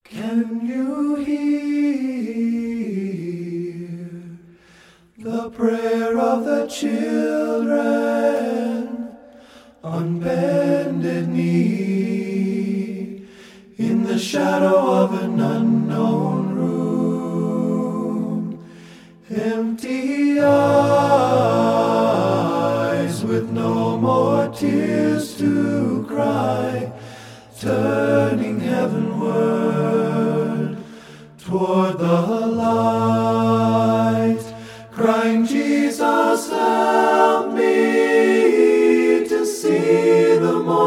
Can you hear the prayer of the children on bended knee in the shadow of an unknown room? Empty eyes with no more tears to cry, turning heavenward toward